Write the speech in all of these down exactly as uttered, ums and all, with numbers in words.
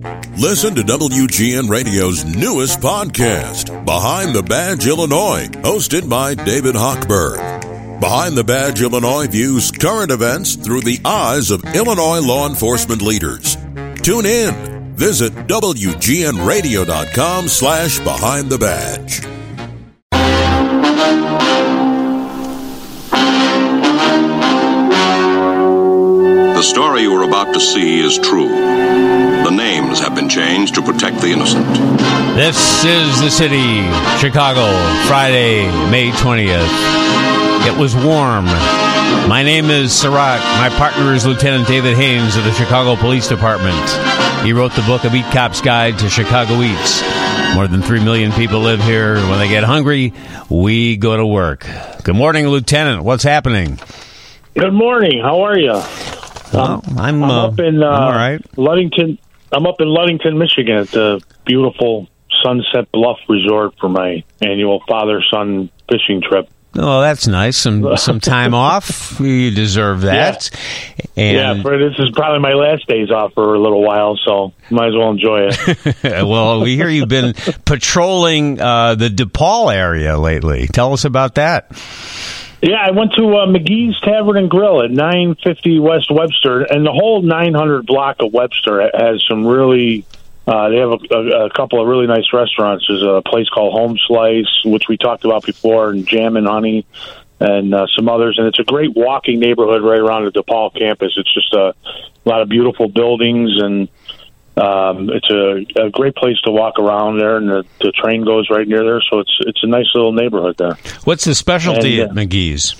Listen to W G N Radio's newest podcast, Behind the Badge Illinois, hosted by David Hochberg. Behind the Badge Illinois views current events through the eyes of Illinois law enforcement leaders. Tune in. Visit W G N radio dot com slash behind the badge. The story you are about to see is true. The names have been changed to protect the innocent. This is the city, Chicago, Friday, May twentieth. It was warm. My name is Sirach. My partner is Lieutenant David Haynes of the Chicago Police Department. He wrote the book, A Beat Cop's Guide to Chicago Eats. More than three million people live here. When they get hungry, we go to work. Good morning, Lieutenant. What's happening? Good morning. How are you? Well, I'm, I'm uh, up in uh, I'm all right. Ludington. I'm up in Ludington, Michigan, at the beautiful Sunset Bluff Resort for my annual father-son fishing trip. Oh, that's nice. Some some time off. You deserve that. Yeah, and yeah for, this is probably my last days off for a little while, so might as well enjoy it. Well, we hear you've been patrolling uh, the DePaul area lately. Tell us about that. Yeah, I went to uh, McGee's Tavern and Grill at nine fifty West Webster, and the whole nine hundred block of Webster has some really, uh, they have a, a, a couple of really nice restaurants. There's a place called Home Slice, which we talked about before, and Jam and Honey, and uh, some others. And it's a great walking neighborhood right around the DePaul campus. It's just a, a lot of beautiful buildings, and um, it's a, a great place to walk around there, and the, the train goes right near there, so it's it's a nice little neighborhood there. What's the specialty and, at uh, McGee's?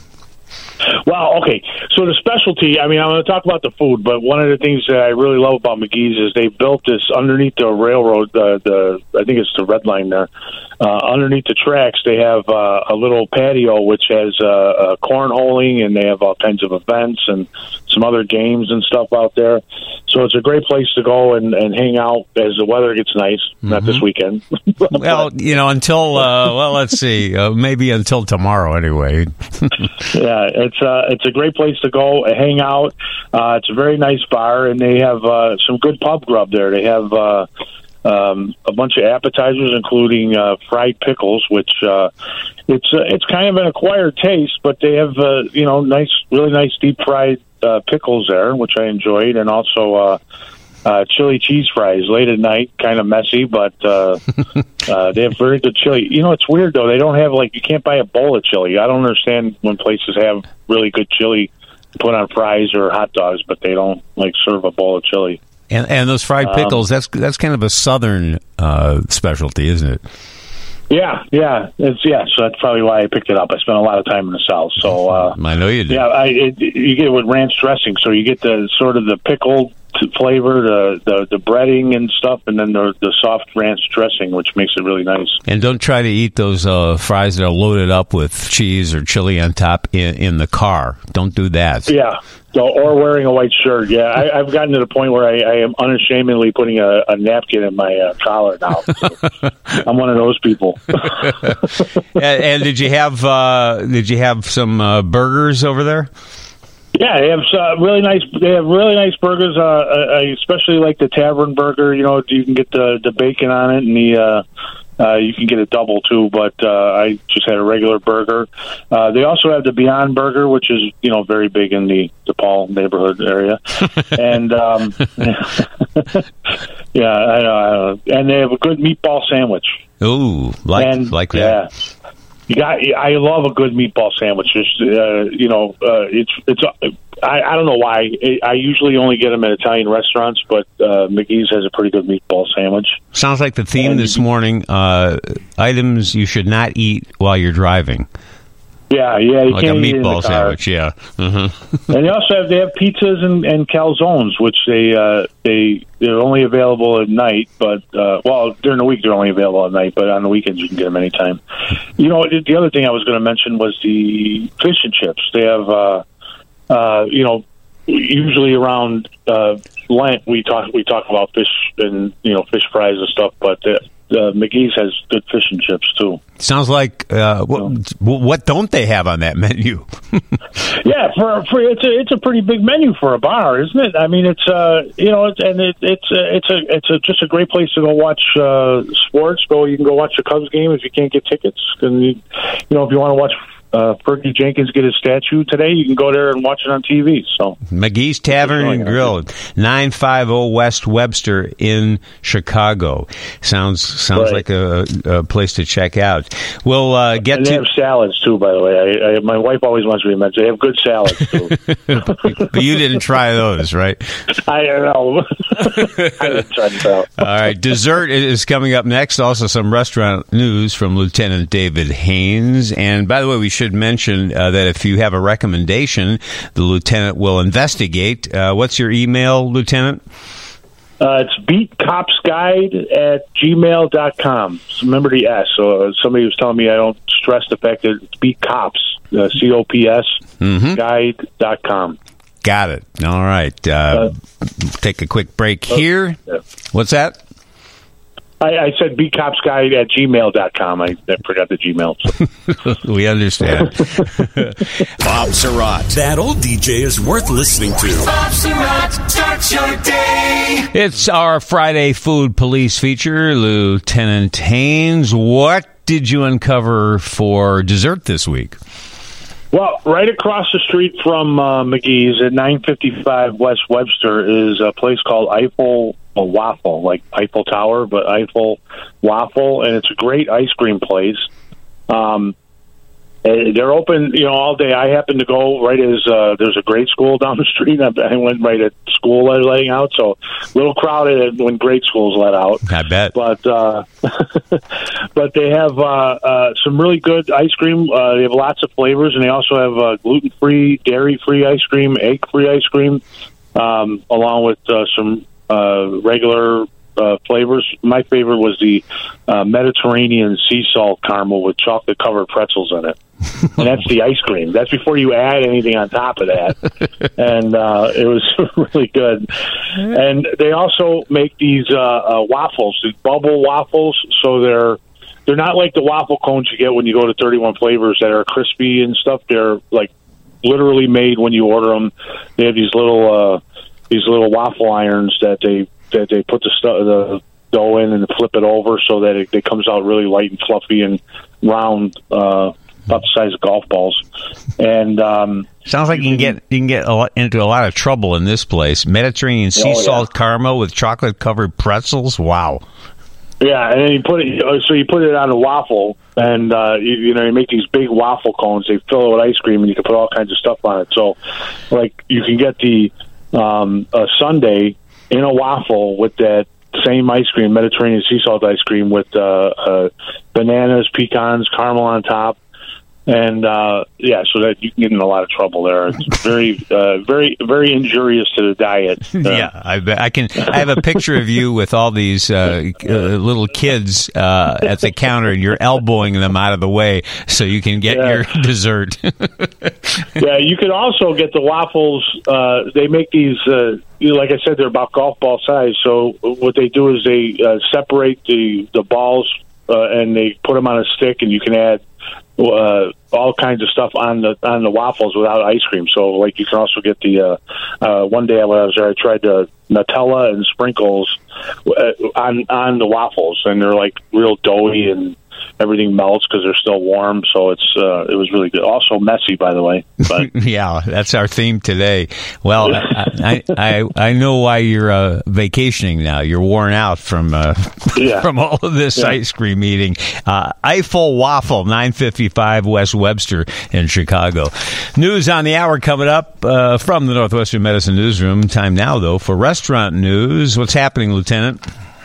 Well, okay, so the specialty, I mean, I'm going to talk about the food, but one of the things that I really love about McGee's is they built this underneath the railroad, uh, the I think it's the Red Line there, uh, underneath the tracks, they have uh, a little patio which has uh, uh, cornholing, and they have all kinds of events and some other games and stuff out there. So it's a great place to go and, and hang out as the weather gets nice, mm-hmm. Not this weekend. Well, you know, until, uh, well, let's see, uh, maybe until tomorrow anyway. Yeah, it's uh, it's a great place to go and hang out. Uh, it's a very nice bar, and they have uh, some good pub grub there. They have uh, um, a bunch of appetizers, including uh, fried pickles, which uh, it's uh, it's kind of an acquired taste, but they have uh, you know nice, really nice deep fried uh, pickles there, which I enjoyed, and also uh, uh, chili cheese fries late at night, kind of messy, but uh, uh, they have very good chili. You know, it's weird though; they don't have like you can't buy a bowl of chili. I don't understand when places have really good chili put on fries or hot dogs, but they don't like serve a bowl of chili. And and those fried pickles, um, that's that's kind of a southern uh, specialty, isn't it? Yeah, yeah, it's yeah. So that's probably why I picked it up. I spent a lot of time in the South, so uh, I know you did. Yeah, I, it, you get it with ranch dressing, so you get the sort of the pickled flavor, the, the the breading and stuff, and then the the soft ranch dressing, which makes it really nice. And don't try to eat those uh, fries that are loaded up with cheese or chili on top in, in the car. Don't do that. Yeah, so, or wearing a white shirt. Yeah, I, I've gotten to the point where I, I am unashamedly putting a, a napkin in my uh, collar now. So I'm one of those people. and, and did you have uh, did you have some uh, burgers over there? Yeah, they have uh, really nice. They have really nice burgers. Uh, I especially like the Tavern Burger. You know, you can get the, the bacon on it, and the uh, uh, you can get a double too. But uh, I just had a regular burger. Uh, they also have the Beyond Burger, which is you know very big in the DePaul neighborhood area, and um, yeah, I know, I know. And they have a good meatball sandwich. Ooh, like and, like that. Yeah. You got. I love a good meatball sandwich. Just, uh, you know, uh, it's it's. I, I don't know why. I usually only get them at Italian restaurants, but uh, McGee's has a pretty good meatball sandwich. Sounds like the theme and this morning: uh, items you should not eat while you're driving. Yeah, yeah, you like can't a eat it in meatball the car. sandwich. Yeah, mm-hmm. And they also have they have pizzas and, and calzones, which they uh, they they're only available at night. But uh, well, during the week they're only available at night, but on the weekends you can get them anytime. You know, the other thing I was going to mention was the fish and chips. They have, uh, uh, you know, usually around uh, Lent we talk we talk about fish and you know fish fries and stuff, but. Uh, uh, McGee's has good fish and chips too. Sounds like uh, what, what don't they have on that menu? yeah, for for it's a it's a pretty big menu for a bar, isn't it? I mean, it's uh you know, it's, and it, it's a, it's a it's a just a great place to go watch uh, sports. Go, you can go watch the Cubs game if you can't get tickets, and you, you know if you want to watch. Uh, Fergie Jenkins get his statue today. You can go there and watch it on T V. So McGee's Tavern and Grill, nine fifty West Webster in Chicago. Sounds sounds right. like a, a place to check out. We'll uh, get and they to have salads too. By the way, I, I, my wife always wants me to mention they have good salads too. But you didn't try those, right? I don't know. I didn't try them out. All right, dessert is coming up next. Also, some restaurant news from Lieutenant David Haynes. And by the way, we should mention uh, that if you have a recommendation, the lieutenant will investigate. Uh, what's your email, Lieutenant? Uh, it's beatcopsguide at gmail dot com. So remember the S. So uh, somebody was telling me I don't stress the fact that it's beat cops, uh, C O P S, mm-hmm. guide dot com. Got it. All right. Uh, uh, take a quick break here. Uh, yeah. What's that? I, I said beatcopsguide at gmail dot com. I, I forgot the Gmail. So. We understand. Bob Surratt. That old D J is worth listening to. Bob Surratt starts your day. It's our Friday Food Police feature. Lieutenant Haynes, what did you uncover for dessert this week? Well, right across the street from uh, McGee's at nine fifty-five West Webster is a place called Eiffel a Waffle, like Eiffel Tower, but Eiffel Waffle, and it's a great ice cream place. Um, they're open, you know, all day. I happen to go right as uh, there's a grade school down the street. I went right at school letting out, so a little crowded when grade schools let out. I bet. But uh, but they have uh, uh, some really good ice cream. Uh, they have lots of flavors, and they also have uh, gluten-free, dairy-free ice cream, egg-free ice cream, um, along with uh, some uh, regular Uh, flavors. My favorite was the uh, Mediterranean sea salt caramel with chocolate covered pretzels in it, and that's the ice cream. That's before you add anything on top of that, and uh, it was really good. And they also make these uh, uh, waffles, these bubble waffles. So they're they're not like the waffle cones you get when you go to thirty-one Flavors that are crispy and stuff. They're like literally made when you order them. They have these little uh, these little waffle irons that they. that they put the, stu- the dough in and flip it over so that it, it comes out really light and fluffy and round, uh, about the size of golf balls. And um, sounds like you can get you can get a lot, into a lot of trouble in this place. Mediterranean sea oh, salt yeah. caramel with chocolate covered pretzels. Wow. Yeah, and then you put it. So you put it on a waffle, and uh, you, you know you make these big waffle cones. They fill it with ice cream, and you can put all kinds of stuff on it. So, like you can get the um, a sundae in a waffle with that same ice cream, Mediterranean sea salt ice cream with uh, uh, bananas, pecans, caramel on top. And, uh, yeah, so that you can get in a lot of trouble there. It's very, uh, very, very injurious to the diet. Uh, yeah, I, I can. I have a picture of you with all these uh, uh, little kids uh, at the counter, and you're elbowing them out of the way so you can get yeah. your dessert. Yeah, you can also get the waffles. Uh, they make these, uh, like I said, they're about golf ball size. So what they do is they uh, separate the, the balls uh, and they put them on a stick, and you can add Uh, all kinds of stuff on the on the waffles without ice cream. So, like, you can also get the uh, uh, one day when I was there, I tried the Nutella and sprinkles uh, on on the waffles, and they're like real doughy, and everything melts because they're still warm. So it's uh, it was really good. Also messy, by the way. But yeah, that's our theme today. Well, I, I I know why you're uh, vacationing now. You're worn out from uh, yeah. from all of this yeah. ice cream eating. Uh, Eiffel Waffle, nine fifty-five West Webster in Chicago. News on the hour coming up uh, from the Northwestern Medicine Newsroom. Time now, though, for restaurant news. What's happening, Lieutenant?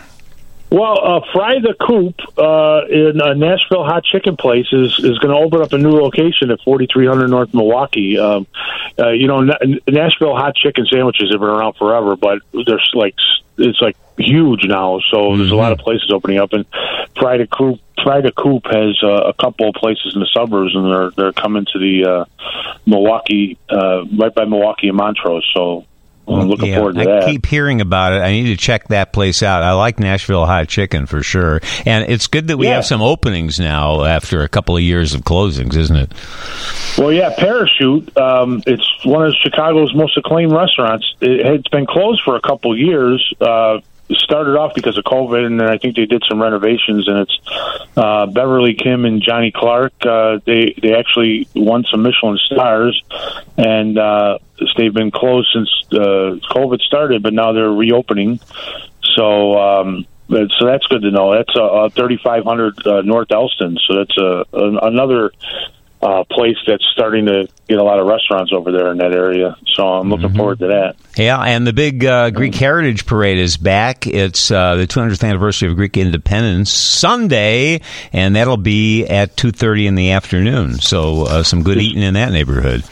Well, uh, Fry the Coop uh, in a Nashville hot chicken place is, is going to open up a new location at forty-three hundred North Milwaukee. Um, uh, you know, N- Nashville hot chicken sandwiches have been around forever, but there's like it's like huge now. So mm-hmm. there's a lot of places opening up, and Fry the Coop Fry the Coop has uh, a couple of places in the suburbs, and they're they're coming to the uh, Milwaukee, uh, right by Milwaukee and Montrose. So I'm looking yeah, forward to I that. I keep hearing about it. I need to check that place out. I like Nashville Hot Chicken for sure. And it's good that we yeah. have some openings now after a couple of years of closings, isn't it? Well, yeah, Parachute. Um, it's one of Chicago's most acclaimed restaurants. It, it's been closed for a couple of years. Uh, it started off because of COVID, and then I think they did some renovations. And it's uh, Beverly Kim and Johnny Clark. Uh, they they actually won some Michelin stars, and uh, they've been closed since uh, COVID started. But now they're reopening. So. Um, So that's good to know. That's uh, thirty-five hundred uh, North Elston. So that's uh, an, another uh, place that's starting to get a lot of restaurants over there in that area. So I'm looking mm-hmm. forward to that. Yeah, and the big uh, Greek Heritage Parade is back. It's uh, the two hundredth anniversary of Greek independence Sunday, and that'll be at two thirty in the afternoon. So uh, some good eating in that neighborhood.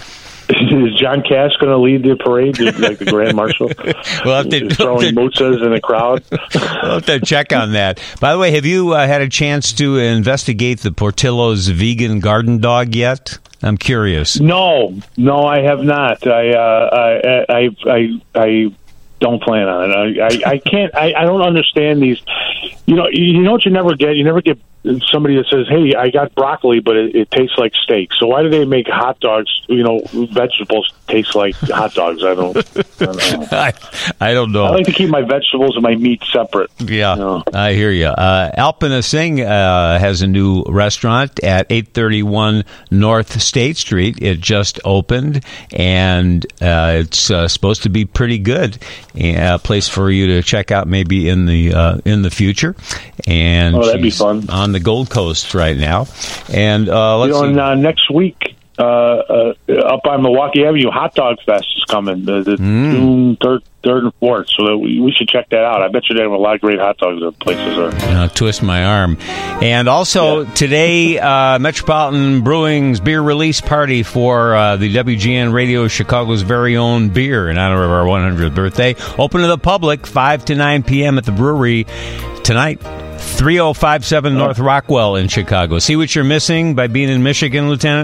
Is John Cash going to lead the parade, like the Grand Marshal? Well, to, throwing mozzas in the crowd. We'll have to check on that. By the way, have you uh, had a chance to investigate the Portillo's vegan garden dog yet? I'm curious. No, no, I have not. I, uh, I, I, I, I don't plan on it. I, I, I can't. I, I don't understand these. You know, you know what you never get. You never get somebody that says, "Hey, I got broccoli, but it, it tastes like steak." So why do they make hot dogs? You know, vegetables taste like hot dogs. I don't. I don't know. I, I don't know. I like to keep my vegetables and my meat separate. Yeah, you know? I hear you. Uh, Alpina Singh uh, has a new restaurant at eight thirty-one North State Street. It just opened, and uh, it's uh, supposed to be pretty good. A place for you to check out, maybe in the uh, in the future. And oh, that'd be she's fun. On the Gold Coast right now, and uh, let's you know, see. and, uh, next week uh, uh, up on Milwaukee Avenue, Hot Dog Fest is coming. The, the mm. June third, third and fourth. So we, we should check that out. I bet you they have a lot of great hot dogs at places there. Uh, twist my arm. And also yeah. today, uh, Metropolitan Brewing's beer release party for uh, the W G N Radio Chicago's very own beer in honor of our one hundredth birthday. Open to the public, five to nine p.m. at the brewery tonight. three oh five seven North Rockwell in Chicago. See what you're missing by being in Michigan, Lieutenant?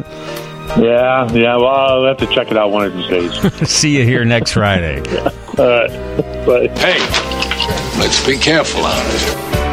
Yeah, yeah. Well, I'll have to check it out one of these days. See you here next Friday. Yeah. All right. Bye. Hey, let's be careful out there.